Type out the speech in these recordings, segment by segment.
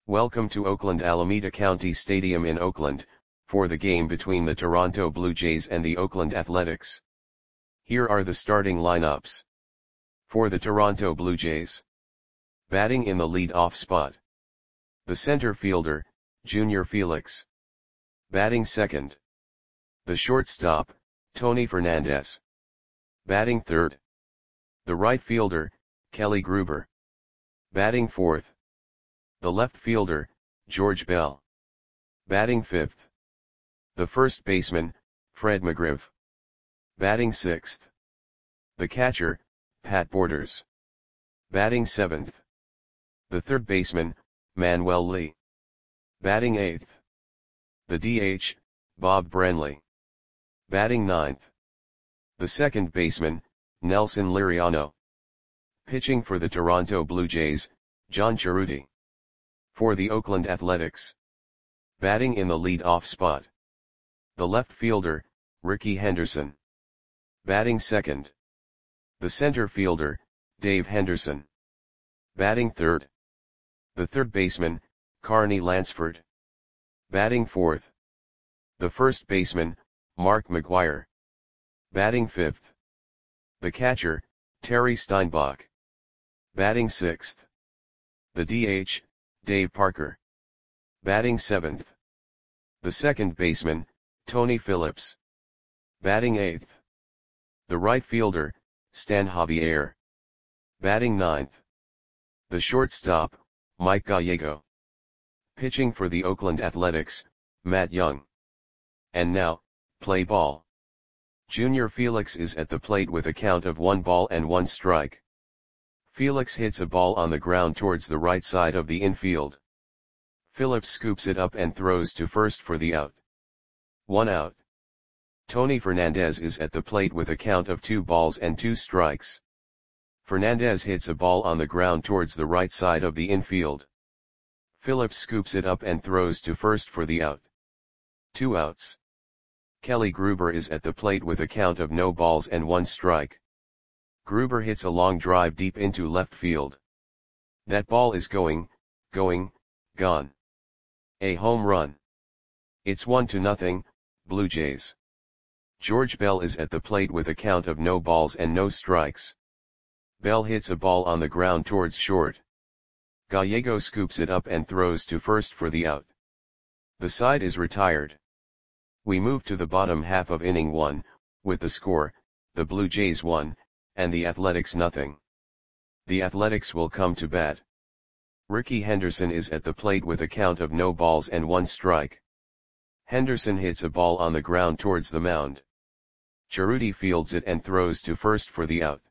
Welcome to Oakland Alameda County Stadium in Oakland, for the game between the Toronto Blue Jays and the Oakland Athletics. Here are the starting lineups. For the Toronto Blue Jays. Batting in the lead-off spot. The center fielder, Junior Felix. Batting second. The shortstop, Tony Fernandez. Batting third. The right fielder, Kelly Gruber. Batting fourth. The left fielder, George Bell. Batting fifth. The first baseman, Fred McGriff. Batting sixth. The catcher, Pat Borders. Batting seventh. The third baseman, Manuel Lee. Batting eighth. The DH, Bob Branley. Batting ninth. The second baseman, Nelson Liriano. Pitching for the Toronto Blue Jays, John Cerruti. For the Oakland Athletics. Batting in the lead-off spot. The left fielder, Rickey Henderson. Batting second. The center fielder, Dave Henderson. Batting third. The third baseman, Carney Lansford. Batting fourth. The first baseman, Mark McGwire. Batting fifth. The catcher, Terry Steinbach. Batting sixth. The DH, Dave Parker. Batting seventh. The second baseman, Tony Phillips. Batting eighth. The right fielder, Stan Javier. Batting ninth. The shortstop, Mike Gallego. Pitching for the Oakland Athletics, Matt Young. And now, play ball. Junior Felix is at the plate with a count of 1 ball and 1 strike. Felix hits a ball on the ground towards the right side of the infield. Phillips scoops it up and throws to first for the out. 1 out. Tony Fernandez is at the plate with a count of 2 balls and 2 strikes. Fernandez hits a ball on the ground towards the right side of the infield. Phillips scoops it up and throws to first for the out. 2 outs. Kelly Gruber is at the plate with a count of no balls and 1 strike. Gruber hits a long drive deep into left field. That ball is gone. A home run. It's 1-0, Blue Jays. George Bell is at the plate with a count of no balls and no strikes. Bell hits a ball on the ground towards short. Gallego scoops it up and throws to first for the out. The side is retired. We move to the bottom half of inning 1, with the score, the Blue Jays 1, and the Athletics 0. The Athletics will come to bat. Rickey Henderson is at the plate with a count of no balls and 1 strike. Henderson hits a ball on the ground towards the mound. Cerruti fields it and throws to first for the out.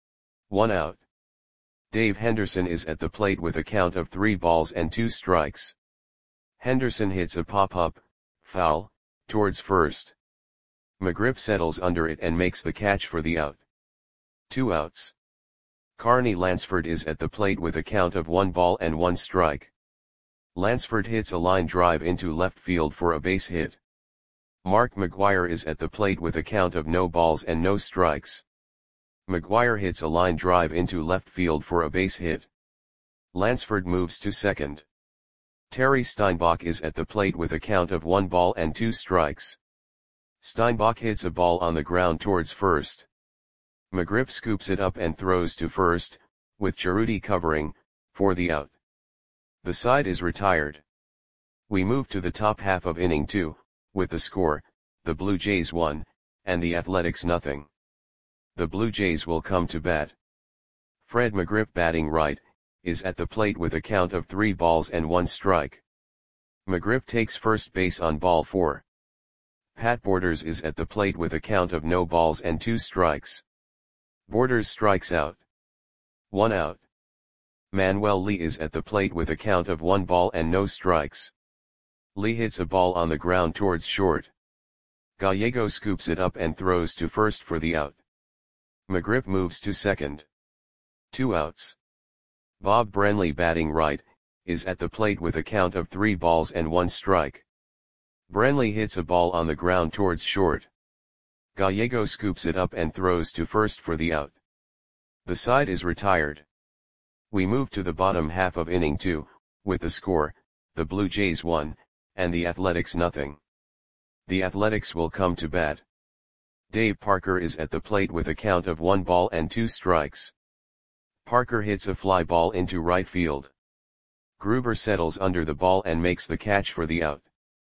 1 out. Dave Henderson is at the plate with a count of 3 balls and 2 strikes. Henderson hits a pop-up, foul, towards first. McGriff settles under it and makes the catch for the out. 2 outs. Carney Lansford is at the plate with a count of 1 ball and 1 strike. Lansford hits a line drive into left field for a base hit. Mark McGwire is at the plate with a count of no balls and no strikes. McGwire hits a line drive into left field for a base hit. Lansford moves to second. Terry Steinbach is at the plate with a count of 1 ball and 2 strikes. Steinbach hits a ball on the ground towards first. McGriff scoops it up and throws to first, with Cerruti covering, for the out. The side is retired. We move to the top half of inning 2, with the score, the Blue Jays 1, and the Athletics 0. The Blue Jays will come to bat. Fred McGriff batting right, is at the plate with a count of 3 balls and 1 strike. McGriff takes first base on ball 4. Pat Borders is at the plate with a count of no balls and 2 strikes. Borders strikes out. 1 out. Manuel Lee is at the plate with a count of 1 ball and no strikes. Lee hits a ball on the ground towards short. Gallego scoops it up and throws to first for the out. McGriff moves to second. 2 outs. Bob Branley batting right, is at the plate with a count of 3 balls and 1 strike. Branley hits a ball on the ground towards short. Gallego scoops it up and throws to first for the out. The side is retired. We move to the bottom half of inning 2, with the score, the Blue Jays 1, and the Athletics nothing. The Athletics will come to bat. Dave Parker is at the plate with a count of 1 ball and 2 strikes. Parker hits a fly ball into right field. Gruber settles under the ball and makes the catch for the out.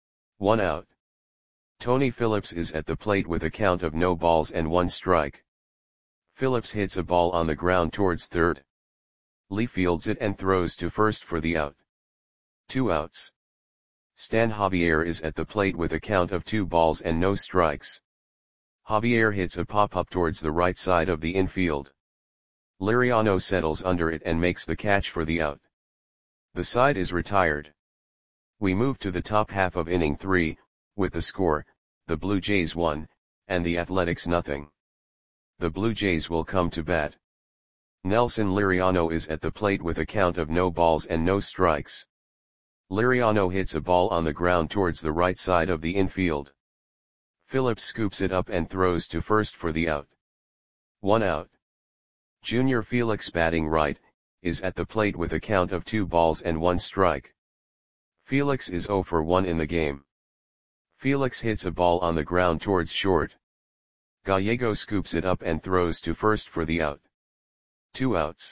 1 out. Tony Phillips is at the plate with a count of no balls and 1 strike. Phillips hits a ball on the ground towards third. Lee fields it and throws to first for the out. 2 outs. Stan Javier is at the plate with a count of 2 balls and no strikes. Javier hits a pop-up towards the right side of the infield. Liriano settles under it and makes the catch for the out. The side is retired. We move to the top half of inning 3, with the score, the Blue Jays 1, and the Athletics nothing. The Blue Jays will come to bat. Nelson Liriano is at the plate with a count of no balls and no strikes. Liriano hits a ball on the ground towards the right side of the infield. Phillips scoops it up and throws to first for the out. 1 out. Junior Felix, batting right, is at the plate with a count of 2 balls and 1 strike. Felix is 0 for 1 in the game. Felix hits a ball on the ground towards short. Gallego scoops it up and throws to first for the out. 2 outs.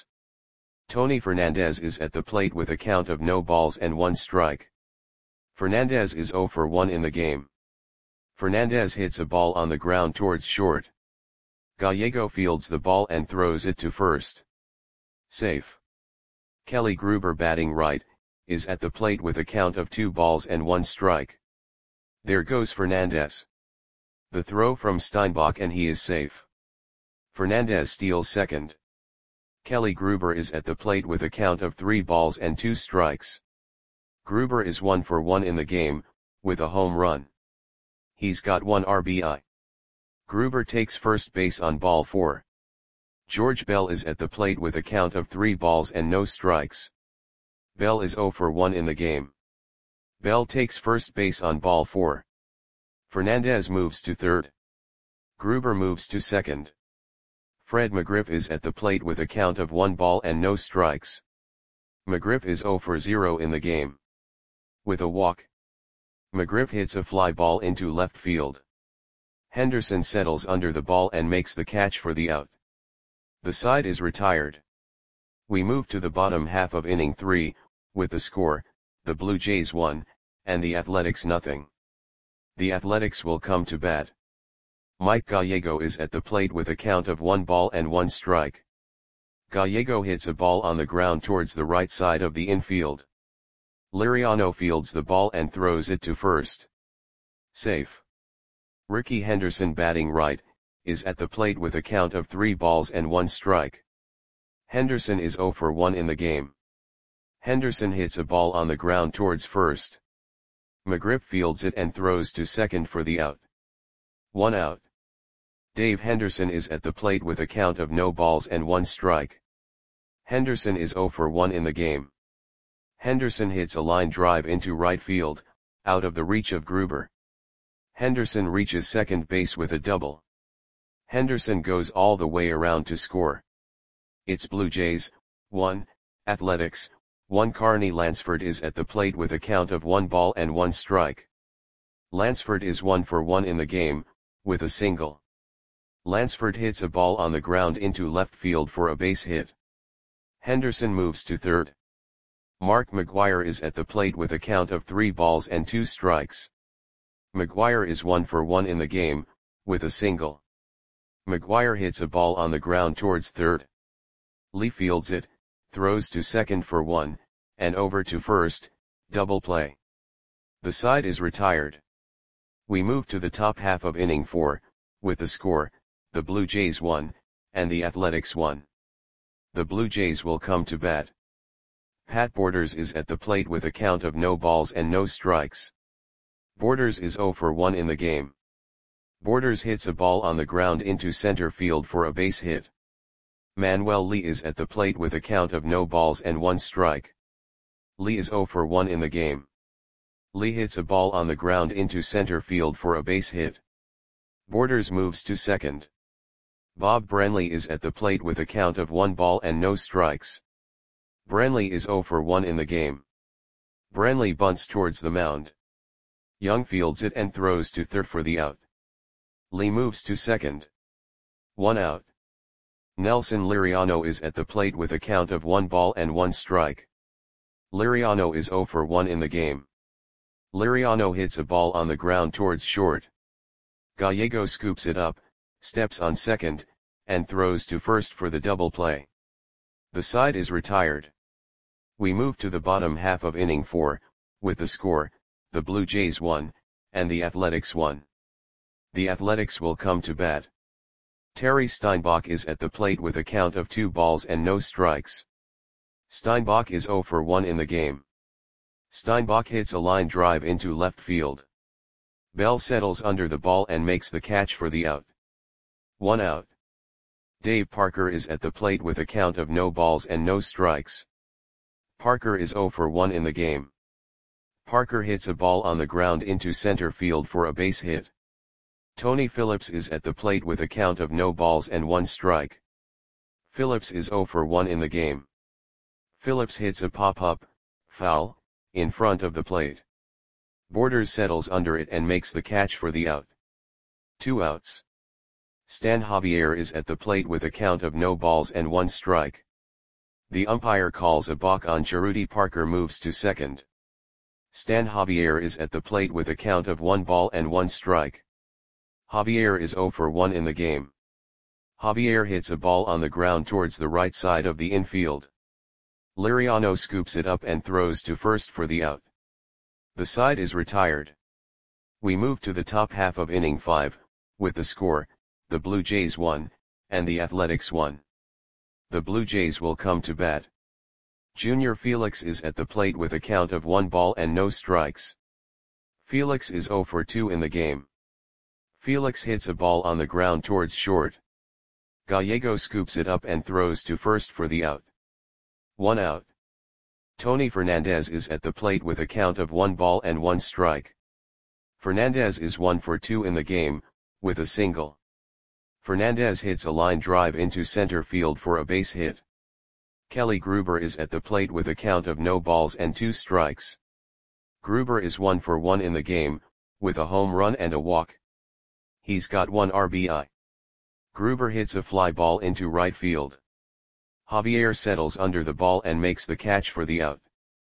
Tony Fernandez is at the plate with a count of no balls and 1 strike. Fernandez is 0 for 1 in the game. Fernandez hits a ball on the ground towards short. Gallego fields the ball and throws it to first. Safe. Kelly Gruber, batting right, is at the plate with a count of 2 balls and 1 strike. There goes Fernandez. The throw from Steinbach and he is safe. Fernandez steals second. Kelly Gruber is at the plate with a count of 3 balls and 2 strikes. Gruber is 1 for 1 in the game, with a home run. He's got 1 RBI. Gruber takes first base on ball 4. George Bell is at the plate with a count of 3 balls and no strikes. Bell is 0 for 1 in the game. Bell takes first base on ball 4. Fernandez moves to third. Gruber moves to second. Fred McGriff is at the plate with a count of 1 ball and no strikes. McGriff is 0 for 0 in the game. With a walk, McGriff hits a fly ball into left field. Henderson settles under the ball and makes the catch for the out. The side is retired. We move to the bottom half of inning 3, with the score, the Blue Jays 1, and the Athletics nothing. The Athletics will come to bat. Mike Gallego is at the plate with a count of 1 ball and 1 strike. Gallego hits a ball on the ground towards the right side of the infield. Liriano fields the ball and throws it to first. Safe. Ricky Henderson, batting right, is at the plate with a count of 3 balls and 1 strike. Henderson is 0 for 1 in the game. Henderson hits a ball on the ground towards first. McGriff fields it and throws to second for the out. 1 out. Dave Henderson is at the plate with a count of no balls and 1 strike. Henderson is 0 for 1 in the game. Henderson hits a line drive into right field, out of the reach of Gruber. Henderson reaches second base with a double. Henderson goes all the way around to score. It's Blue Jays 1, Athletics 1. Carney Lansford is at the plate with a count of 1 ball and 1 strike. Lansford is 1 for 1 in the game, with a single. Lansford hits a ball on the ground into left field for a base hit. Henderson moves to third. Mark McGwire is at the plate with a count of 3 balls and 2 strikes. McGwire is 1 for 1 in the game, with a single. McGwire hits a ball on the ground towards third. Lee fields it, throws to second for 1, and over to first, double play. The side is retired. We move to the top half of inning 4, with the score, the Blue Jays 1, and the Athletics 1. The Blue Jays will come to bat. Pat Borders is at the plate with a count of no balls and no strikes. Borders is 0 for 1 in the game. Borders hits a ball on the ground into center field for a base hit. Manuel Lee is at the plate with a count of no balls and 1 strike. Lee is 0 for 1 in the game. Lee hits a ball on the ground into center field for a base hit. Borders moves to second. Bob Brenly is at the plate with a count of 1 ball and no strikes. Brenly is 0 for 1 in the game. Branley bunts towards the mound. Young fields it and throws to third for the out. Lee moves to second. 1 out. Nelson Liriano is at the plate with a count of 1 ball and 1 strike. Liriano is 0 for 1 in the game. Liriano hits a ball on the ground towards short. Gallego scoops it up, steps on second, and throws to first for the double play. The side is retired. We move to the bottom half of inning 4, with the score, the Blue Jays 1, and the Athletics 1. The Athletics will come to bat. Terry Steinbach is at the plate with a count of 2 balls and no strikes. Steinbach is 0 for 1 in the game. Steinbach hits a line drive into left field. Bell settles under the ball and makes the catch for the out. 1 out. Dave Parker is at the plate with a count of no balls and no strikes. Parker is 0 for 1 in the game. Parker hits a ball on the ground into center field for a base hit. Tony Phillips is at the plate with a count of no balls and 1 strike. Phillips is 0 for 1 in the game. Phillips hits a pop-up, foul, in front of the plate. Borders settles under it and makes the catch for the out. 2 outs. Stan Javier is at the plate with a count of no balls and 1 strike. The umpire calls a balk on Cherudy. Parker moves to second. Stan Javier is at the plate with a count of 1 ball and 1 strike. Javier is 0 for 1 in the game. Javier hits a ball on the ground towards the right side of the infield. Liriano scoops it up and throws to first for the out. The side is retired. We move to the top half of inning 5, with the score, the Blue Jays 1, and the Athletics 1. The Blue Jays will come to bat. Junior Felix is at the plate with a count of 1 ball and no strikes. Felix is 0 for 2 in the game. Felix hits a ball on the ground towards short. Gallego scoops it up and throws to first for the out. 1 out. Tony Fernandez is at the plate with a count of 1 ball and 1 strike. Fernandez is 1 for 2 in the game, with a single. Fernandez hits a line drive into center field for a base hit. Kelly Gruber is at the plate with a count of no balls and 2 strikes. Gruber is 1 for 1 in the game, with a home run and a walk. He's got 1 RBI. Gruber hits a fly ball into right field. Javier settles under the ball and makes the catch for the out.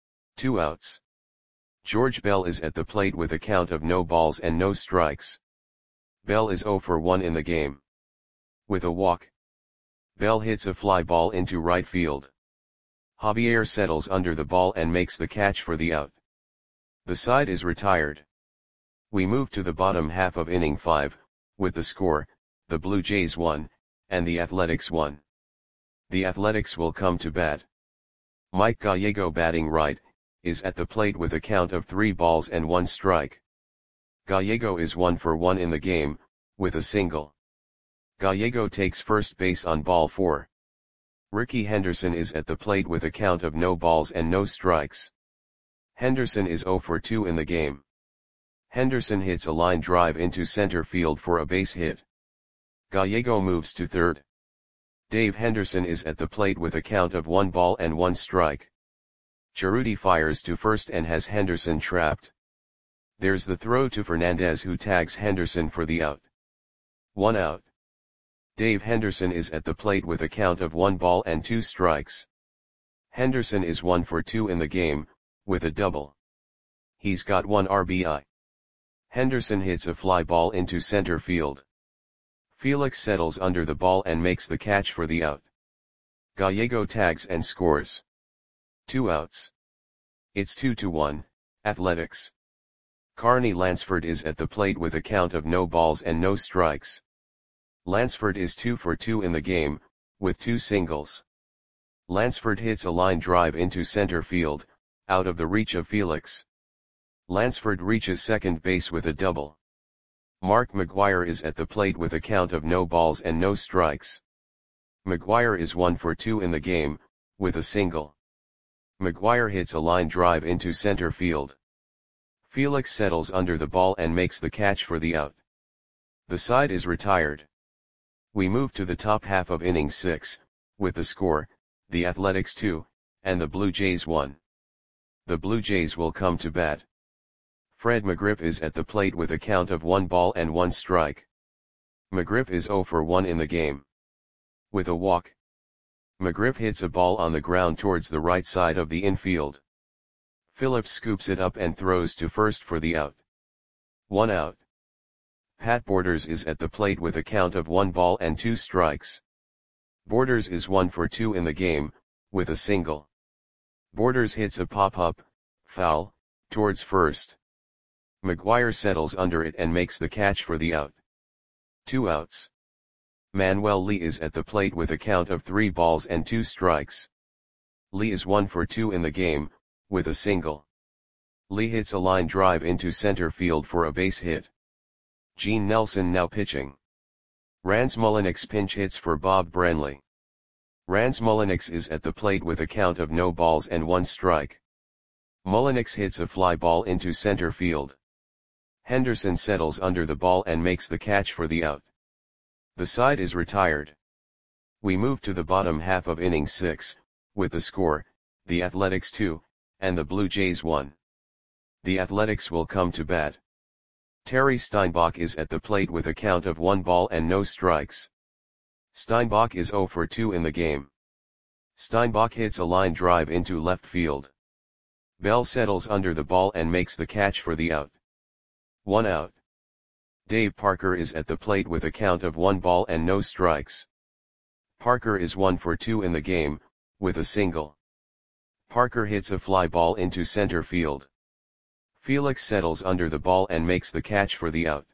2 outs. George Bell is at the plate with a count of no balls and no strikes. Bell is 0 for 1 in the game. With a walk. Bell hits a fly ball into right field. Javier settles under the ball and makes the catch for the out. The side is retired. We move to the bottom half of inning 5, with the score, the Blue Jays 1, and the Athletics 1. The Athletics will come to bat. Mike Gallego, batting right, is at the plate with a count of 3 balls and 1 strike. Gallego is 1 for 1 in the game, with a single. Gallego takes first base on ball 4. Ricky Henderson is at the plate with a count of no balls and no strikes. Henderson is 0 for 2 in the game. Henderson hits a line drive into center field for a base hit. Gallego moves to third. Dave Henderson is at the plate with a count of 1 ball and 1 strike. Cherudy fires to first and has Henderson trapped. There's the throw to Fernandez, who tags Henderson for the out. 1 out. Dave Henderson is at the plate with a count of 1 ball and 2 strikes. Henderson is 1 for 2 in the game, with a double. He's got 1 RBI. Henderson hits a fly ball into center field. Felix settles under the ball and makes the catch for the out. Gallego tags and scores. 2 outs. It's 2-1, Athletics. Carney Lansford is at the plate with a count of no balls and no strikes. Lansford is 2 for 2 in the game, with 2 singles. Lansford hits a line drive into center field, out of the reach of Felix. Lansford reaches second base with a double. Mark McGuire is at the plate with a count of no balls and no strikes. McGuire is 1 for 2 in the game, with a single. McGuire hits a line drive into center field. Felix settles under the ball and makes the catch for the out. The side is retired. We move to the top half of inning 6, with the score, the Athletics 2, and the Blue Jays 1. the Blue Jays will come to bat. Fred McGriff is at the plate with a count of 1 ball and 1 strike. McGriff is 0 for 1 in the game. With a walk, McGriff hits a ball on the ground towards the right side of the infield. Phillips scoops it up and throws to first for the out. 1 out. Pat Borders is at the plate with a count of 1 ball and 2 strikes. Borders is 1 for 2 in the game, with a single. Borders hits a pop-up, foul, towards first. McGuire settles under it and makes the catch for the out. 2 outs. Manuel Lee is at the plate with a count of 3 balls and 2 strikes. Lee is 1 for 2 in the game, with a single. Lee hits a line drive into center field for a base hit. Gene Nelson now pitching. Rans Mulliniks pinch hits for Bob Brenly. Rans Mulliniks is at the plate with a count of no balls and 1 strike. Mulliniks hits a fly ball into center field. Henderson settles under the ball and makes the catch for the out. The side is retired. We move to the bottom half of inning 6, with the score, the Athletics 2, and the Blue Jays 1. The Athletics will come to bat. Terry Steinbach is at the plate with a count of 1 ball and no strikes. Steinbach is 0 for 2 in the game. Steinbach hits a line drive into left field. Bell settles under the ball and makes the catch for the out. 1 out. Dave Parker is at the plate with a count of 1 ball and no strikes. Parker is 1 for 2 in the game, with a single. Parker hits a fly ball into center field. Felix settles under the ball and makes the catch for the out.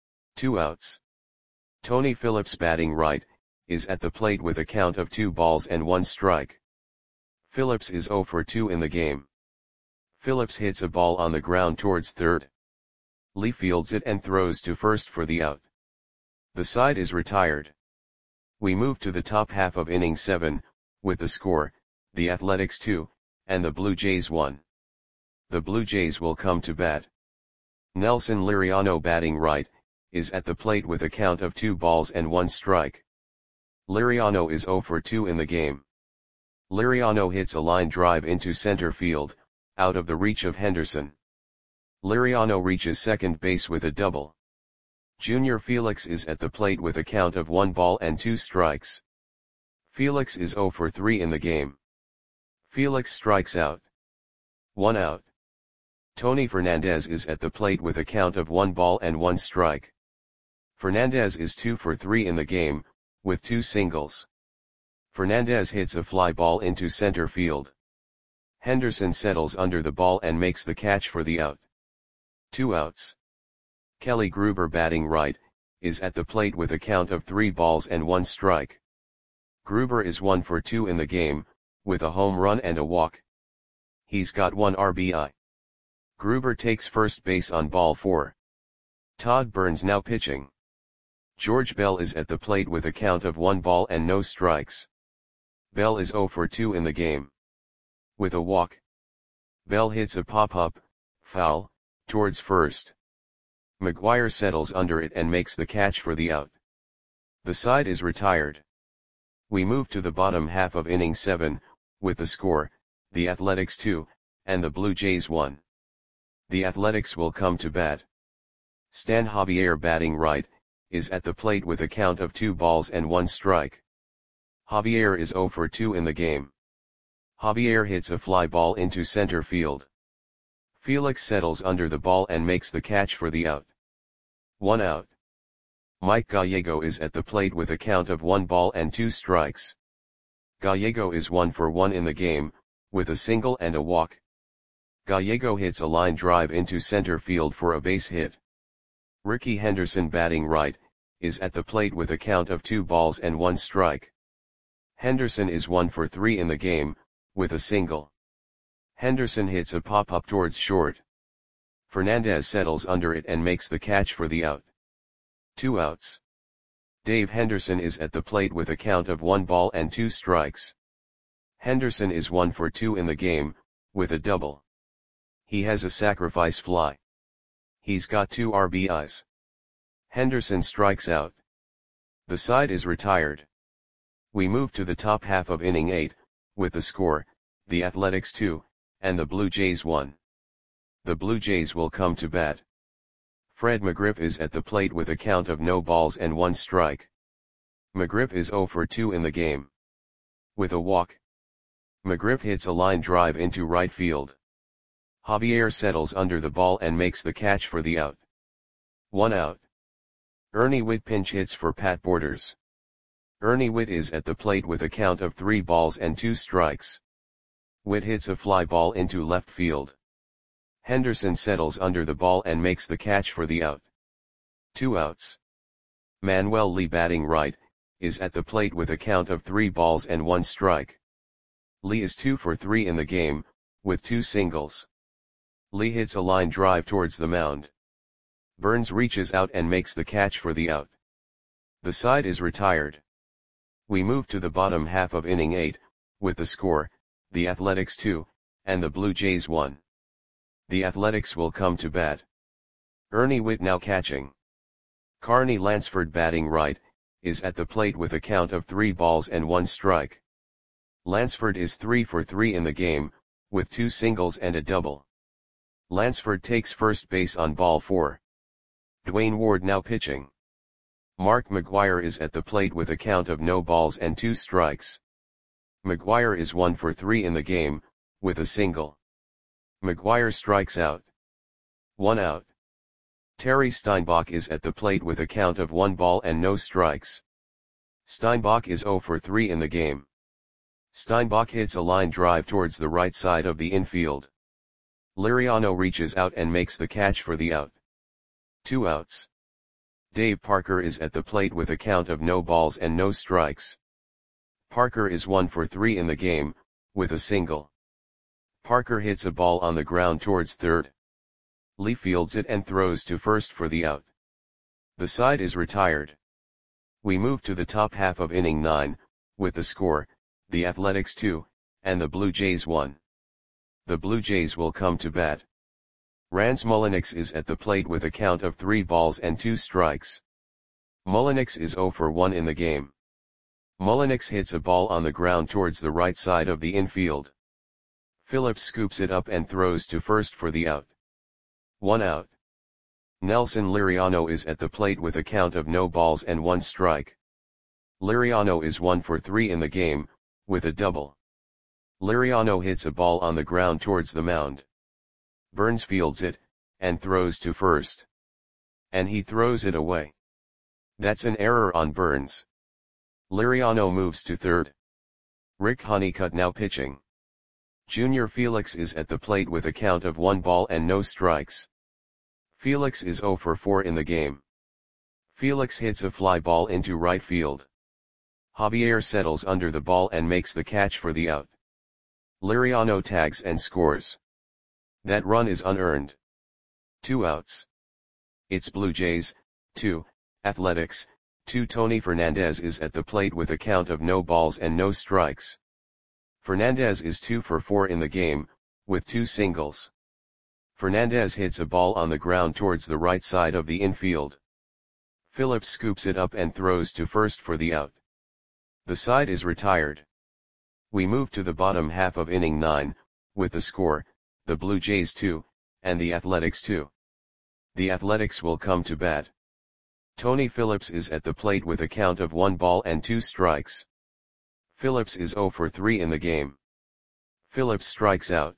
2 outs. Tony Phillips, batting right, is at the plate with a count of 2 balls and 1 strike. Phillips is 0 for 2 in the game. Phillips hits a ball on the ground towards third. Lee fields it and throws to first for the out. The side is retired. We move to the top half of inning 7, with the score, the Athletics 2, and the Blue Jays 1. The Blue Jays will come to bat. Nelson Liriano, batting right, is at the plate with a count of 2 balls and 1 strike. Liriano is 0 for 2 in the game. Liriano hits a line drive into center field, out of the reach of Henderson. Liriano reaches second base with a double. Junior Felix is at the plate with a count of 1 ball and 2 strikes. Felix is 0 for 3 in the game. Felix strikes out. 1 out. Tony Fernandez is at the plate with a count of 1 ball and 1 strike. Fernandez is 2 for 3 in the game, with 2 singles. Fernandez hits a fly ball into center field. Henderson settles under the ball and makes the catch for the out. 2 outs. Kelly Gruber, batting right, is at the plate with a count of 3 balls and 1 strike. Gruber is 1 for 2 in the game, with a home run and a walk. He's got 1 RBI. Gruber takes first base on ball 4. Todd Burns now pitching. George Bell is at the plate with a count of 1 ball and no strikes. Bell is 0 for 2 in the game. With a walk, Bell hits a pop-up, foul, towards first. McGuire settles under it and makes the catch for the out. The side is retired. We move to the bottom half of inning 7, with the score, the Athletics 2, and the Blue Jays 1. The Athletics will come to bat. Stan Javier, batting right, is at the plate with a count of 2 balls and 1 strike. Javier is 0 for 2 in the game. Javier hits a fly ball into center field. Felix settles under the ball and makes the catch for the out. 1 out. Mike Gallego is at the plate with a count of 1 ball and 2 strikes. Gallego is 1 for 1 in the game, with a single and a walk. Gallego hits a line drive into center field for a base hit. Ricky Henderson, batting right, is at the plate with a count of 2 balls and 1 strike. Henderson is 1 for 3 in the game, with a single. Henderson hits a pop-up towards short. Fernandez settles under it and makes the catch for the out. 2 outs. Dave Henderson is at the plate with a count of 1 ball and 2 strikes. Henderson is 1 for 2 in the game, with a double. He has a sacrifice fly. He's got 2 RBIs. Henderson strikes out. The side is retired. We move to the top half of inning 8, with the score, the Athletics 2, and the Blue Jays 1. The Blue Jays will come to bat. Fred McGriff is at the plate with a count of no balls and 1 strike. McGriff is 0 for 2 in the game. With a walk, McGriff hits a line drive into right field. Javier settles under the ball and makes the catch for the out. 1 out. Ernie Whitt pinch hits for Pat Borders. Ernie Whitt is at the plate with a count of 3 balls and 2 strikes. Whitt hits a fly ball into left field. Henderson settles under the ball and makes the catch for the out. 2 outs. Manuel Lee batting right, is at the plate with a count of 3 balls and 1 strike. Lee is 2 for 3 in the game, with 2 singles. Lee hits a line drive towards the mound. Burns reaches out and makes the catch for the out. The side is retired. We move to the bottom half of inning 8, with the score, the Athletics 2, and the Blue Jays 1. The Athletics will come to bat. Ernie Whitt now catching. Carney Lansford batting right, is at the plate with a count of 3 balls and 1 strike. Lansford is 3 for 3 in the game, with 2 singles and a double. Lansford takes first base on ball 4. Dwayne Ward now pitching. Mark McGwire is at the plate with a count of no balls and 2 strikes. McGwire is 1 for 3 in the game, with a single. McGwire strikes out. 1 out. Terry Steinbach is at the plate with a count of 1 ball and no strikes. Steinbach is 0 for 3 in the game. Steinbach hits a line drive towards the right side of the infield. Liriano reaches out and makes the catch for the out. 2 outs. Dave Parker is at the plate with a count of no balls and no strikes. Parker is 1 for 3 in the game, with a single. Parker hits a ball on the ground towards third. Lee fields it and throws to first for the out. The side is retired. We move to the top half of inning 9, with the score, the Athletics 2, and the Blue Jays 1. The Blue Jays will come to bat. Rans Mulliniks is at the plate with a count of 3 balls and 2 strikes. Mulliniks is 0 for 1 in the game. Mulliniks hits a ball on the ground towards the right side of the infield. Phillips scoops it up and throws to first for the out. 1 out. Nelson Liriano is at the plate with a count of no balls and 1 strike. Liriano is 1 for 3 in the game, with a double. Liriano hits a ball on the ground towards the mound. Burns fields it, and throws to first. And he throws it away. That's an error on Burns. Liriano moves to third. Rick Honeycutt now pitching. Junior Felix is at the plate with a count of 1 ball and no strikes. Felix is 0 for 4 in the game. Felix hits a fly ball into right field. Javier settles under the ball and makes the catch for the out. Liriano tags and scores. That run is unearned. 2 outs. It's Blue Jays, 2, Athletics, 2. Tony Fernandez is at the plate with a count of no balls and no strikes. Fernandez is 2 for 4 in the game, with 2 singles. Fernandez hits a ball on the ground towards the right side of the infield. Phillips scoops it up and throws to first for the out. The side is retired. We move to the bottom half of inning 9, with the score, the Blue Jays 2, and the Athletics 2. The Athletics will come to bat. Tony Phillips is at the plate with a count of 1 ball and 2 strikes. Phillips is 0 for 3 in the game. Phillips strikes out.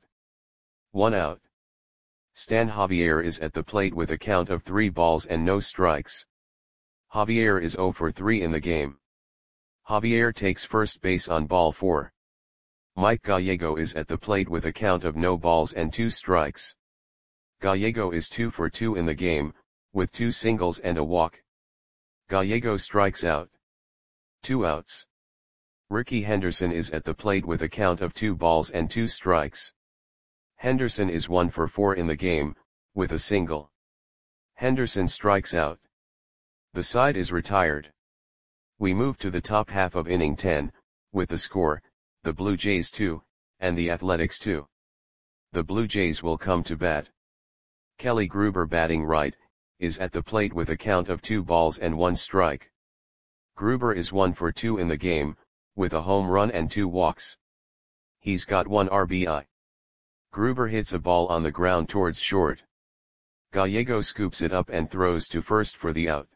1 out. Stan Javier is at the plate with a count of 3 balls and no strikes. Javier is 0 for 3 in the game. Javier takes first base on ball 4. Mike Gallego is at the plate with a count of no balls and 2 strikes. Gallego is 2 for 2 in the game, with 2 singles and a walk. Gallego strikes out. 2 outs. Ricky Henderson is at the plate with a count of 2 balls and 2 strikes. Henderson is 1 for 4 in the game, with a single. Henderson strikes out. The side is retired. We move to the top half of inning 10, with the score, the Blue Jays 2, and the Athletics 2. The Blue Jays will come to bat. Kelly Gruber batting right, is at the plate with a count of 2 balls and 1 strike. Gruber is 1 for 2 in the game, with a home run and 2 walks. He's got 1 RBI. Gruber hits a ball on the ground towards short. Gallego scoops it up and throws to first for the out.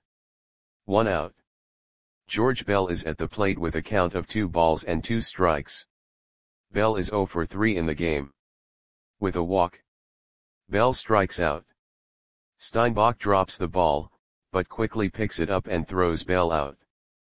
1 out. George Bell is at the plate with a count of 2 balls and 2 strikes. Bell is 0 for 3 in the game. With a walk, Bell strikes out. Steinbach drops the ball, but quickly picks it up and throws Bell out.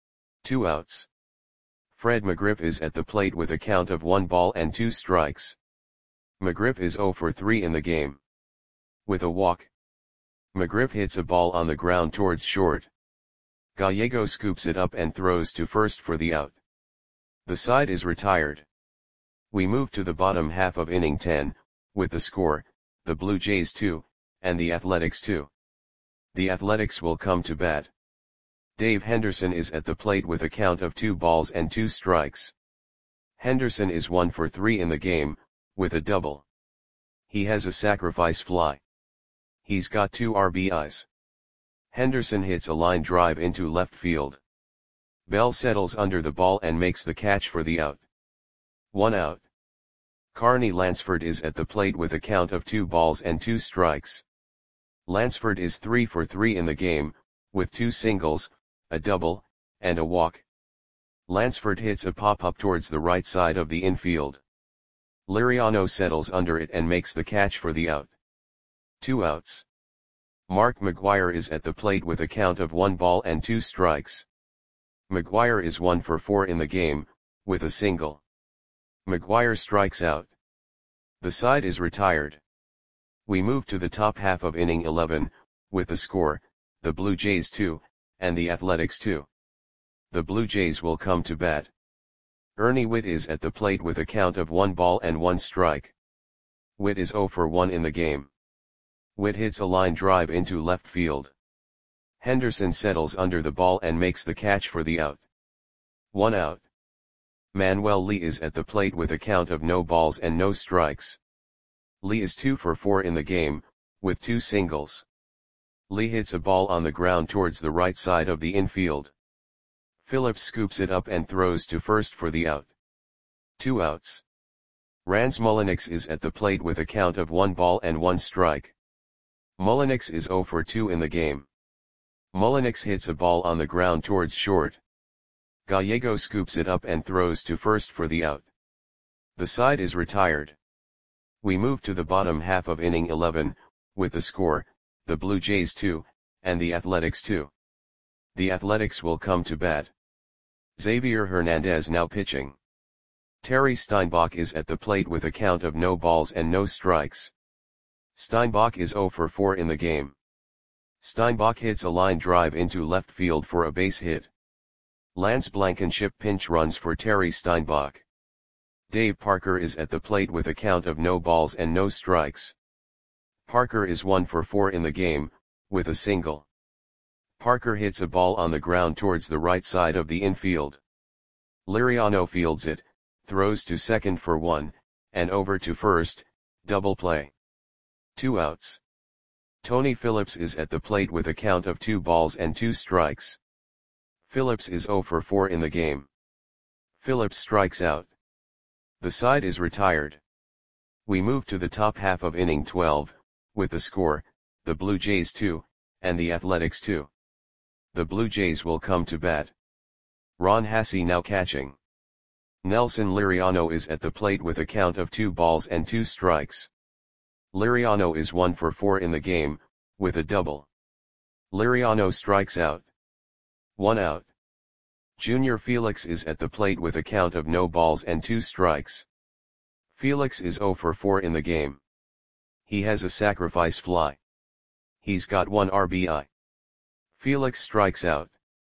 2 outs. Fred McGriff is at the plate with a count of 1 ball and 2 strikes. McGriff is 0 for 3 in the game. With a walk, McGriff hits a ball on the ground towards short. Gallego scoops it up and throws to first for the out. The side is retired. We move to the bottom half of inning 10, with the score, the Blue Jays 2, and the Athletics 2. The Athletics will come to bat. Dave Henderson is at the plate with a count of 2 balls and 2 strikes. Henderson is 1 for 3 in the game, with a double. He has a sacrifice fly. He's got 2 RBIs. Henderson hits a line drive into left field. Bell settles under the ball and makes the catch for the out. 1 out. Carney Lansford is at the plate with a count of 2 balls and 2 strikes. Lansford is 3 for 3 in the game, with 2 singles, a double, and a walk. Lansford hits a pop-up towards the right side of the infield. Liriano settles under it and makes the catch for the out. 2 outs. Mark McGwire is at the plate with a count of 1 ball and 2 strikes. McGwire is 1 for 4 in the game, with a single. McGwire strikes out. The side is retired. We move to the top half of inning 11, with the score, the Blue Jays 2, and the Athletics 2. The Blue Jays will come to bat. Ernie Whitt is at the plate with a count of 1 ball and 1 strike. Whitt is 0 for 1 in the game. Whitt hits a line drive into left field. Henderson settles under the ball and makes the catch for the out. 1 out. Manuel Lee is at the plate with a count of no balls and no strikes. Lee is 2 for 4 in the game, with 2 singles. Lee hits a ball on the ground towards the right side of the infield. Phillips scoops it up and throws to first for the out. 2 outs. Rans Mulliniks is at the plate with a count of 1 ball and 1 strike. Mulliniks is 0 for 2 in the game. Mulliniks hits a ball on the ground towards short. Gallego scoops it up and throws to first for the out. The side is retired. We move to the bottom half of inning 11, with the score, the Blue Jays 2, and the Athletics 2. The Athletics will come to bat. Xavier Hernandez now pitching. Terry Steinbach is at the plate with a count of no balls and no strikes. Steinbach is 0 for 4 in the game. Steinbach hits a line drive into left field for a base hit. Lance Blankenship pinch runs for Terry Steinbach. Dave Parker is at the plate with a count of no balls and no strikes. Parker is 1 for 4 in the game, with a single. Parker hits a ball on the ground towards the right side of the infield. Liriano fields it, throws to second for 1, and over to first, double play. 2 outs. Tony Phillips is at the plate with a count of 2 balls and 2 strikes. Phillips is 0 for 4 in the game. Phillips strikes out. The side is retired. We move to the top half of inning 12, with the score, the Blue Jays 2, and the Athletics 2. The Blue Jays will come to bat. Ron Hassey now catching. Nelson Liriano is at the plate with a count of 2 balls and 2 strikes. Liriano is 1 for 4 in the game, with a double. Liriano strikes out. 1 out. Junior Felix is at the plate with a count of no balls and 2 strikes. Felix is 0 for 4 in the game. He has a sacrifice fly. He's got 1 RBI. Felix strikes out.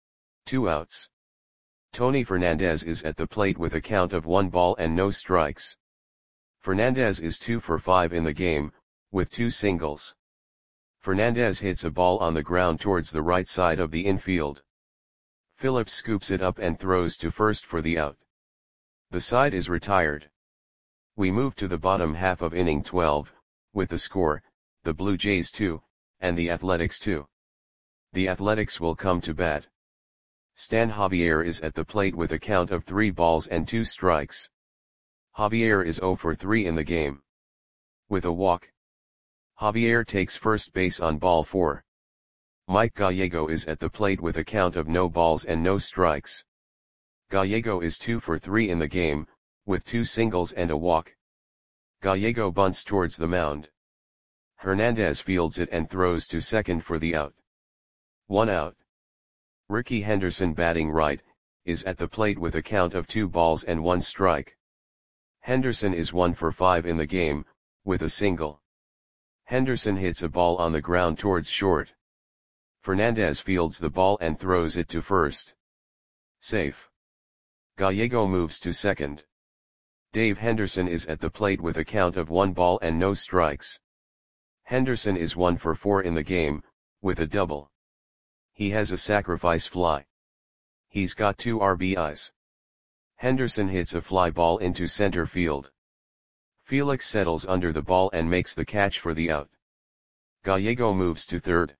2 outs. Tony Fernandez is at the plate with a count of 1 ball and no strikes. Fernandez is 2 for 5 in the game, with 2 singles. Fernandez hits a ball on the ground towards the right side of the infield. Phillips scoops it up and throws to first for the out. The side is retired. We move to the bottom half of inning 12, with the score, the Blue Jays 2, and the Athletics 2. The Athletics will come to bat. Stan Javier is at the plate with a count of 3 balls and 2 strikes. Javier is 0 for 3 in the game. With a walk, Javier takes first base on ball 4. Mike Gallego is at the plate with a count of no balls and no strikes. Gallego is 2 for 3 in the game, with 2 singles and a walk. Gallego bunts towards the mound. Hernandez fields it and throws to second for the out. 1 out. Ricky Henderson, batting right, is at the plate with a count of 2 balls and 1 strike. Henderson is 1 for 5 in the game, with a single. Henderson hits a ball on the ground towards short. Fernandez fields the ball and throws it to first. Safe. Gallego moves to second. Dave Henderson is at the plate with a count of 1 ball and no strikes. Henderson is 1 for 4 in the game, with a double. He has a sacrifice fly. He's got 2 RBIs. Henderson hits a fly ball into center field. Felix settles under the ball and makes the catch for the out. Gallego moves to third.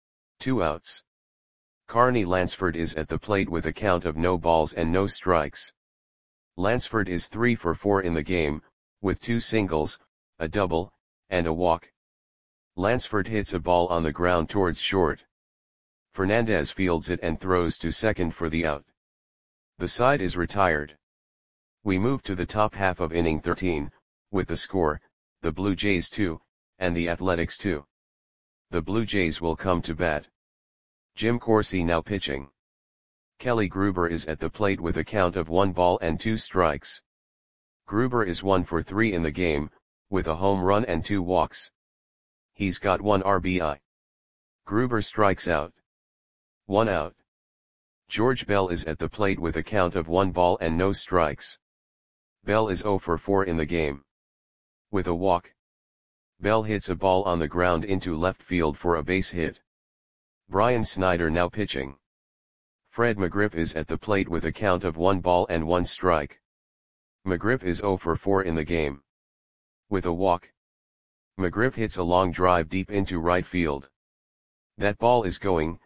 2 outs. Carney Lansford is at the plate with a count of no balls and no strikes. Lansford is 3 for 4 in the game, with 2 singles, a double, and a walk. Lansford hits a ball on the ground towards short. Fernandez fields it and throws to second for the out. The side is retired. We move to the top half of inning 13, with the score, the Blue Jays 2, and the Athletics 2. The Blue Jays will come to bat. Jim Corsi now pitching. Kelly Gruber is at the plate with a count of 1 ball and 2 strikes. Gruber is 1 for 3 in the game, with a home run and 2 walks. He's got 1 RBI. Gruber strikes out. 1 out. George Bell is at the plate with a count of 1 ball and no strikes. Bell is 0 for 4 in the game. With a walk, Bell hits a ball on the ground into left field for a base hit. Brian Snyder now pitching. Fred McGriff is at the plate with a count of 1 ball and 1 strike. McGriff is 0 for 4 in the game. With a walk, McGriff hits a long drive deep into right field. That ball is gone.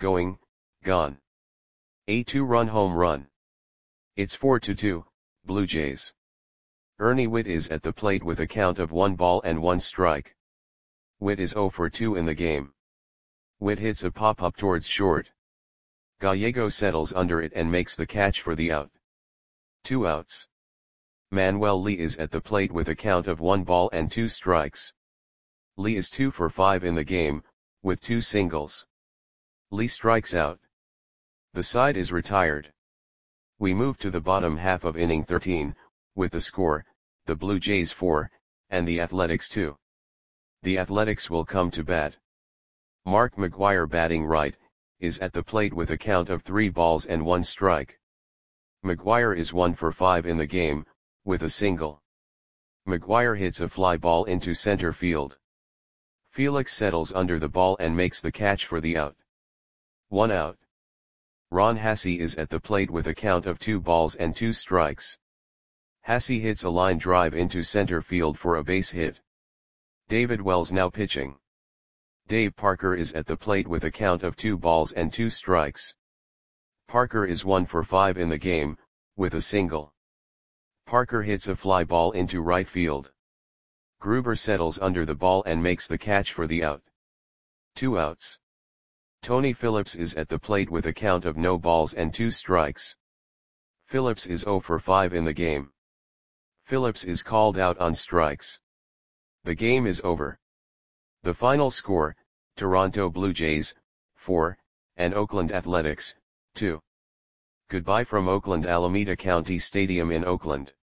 A 2-run home run. It's 4-2, Blue Jays. Ernie Whitt is at the plate with a count of 1 ball and 1 strike. Whitt is 0 for 2 in the game. Whitt hits a pop-up towards short. Gallego settles under it and makes the catch for the out. 2 outs. Manuel Lee is at the plate with a count of 1 ball and 2 strikes. Lee is 2 for 5 in the game, with 2 singles. Lee strikes out. The side is retired. We move to the bottom half of inning 13, with the score, the Blue Jays 4, and the Athletics 2. The Athletics will come to bat. Mark McGwire, batting right, is at the plate with a count of 3 balls and 1 strike. McGwire is 1 for 5 in the game, with a single. McGwire hits a fly ball into center field. Felix settles under the ball and makes the catch for the out. 1 out. Ron Hasse is at the plate with a count of 2 balls and 2 strikes. Hasse hits a line drive into center field for a base hit. David Wells now pitching. Dave Parker is at the plate with a count of 2 balls and 2 strikes. Parker is 1 for 5 in the game, with a single. Parker hits a fly ball into right field. Gruber settles under the ball and makes the catch for the out. 2 outs. Tony Phillips is at the plate with a count of no balls and 2 strikes. Phillips is 0 for 5 in the game. Phillips is called out on strikes. The game is over. The final score, Toronto Blue Jays, 4, and Oakland Athletics, 2. Goodbye from Oakland Alameda County Stadium in Oakland.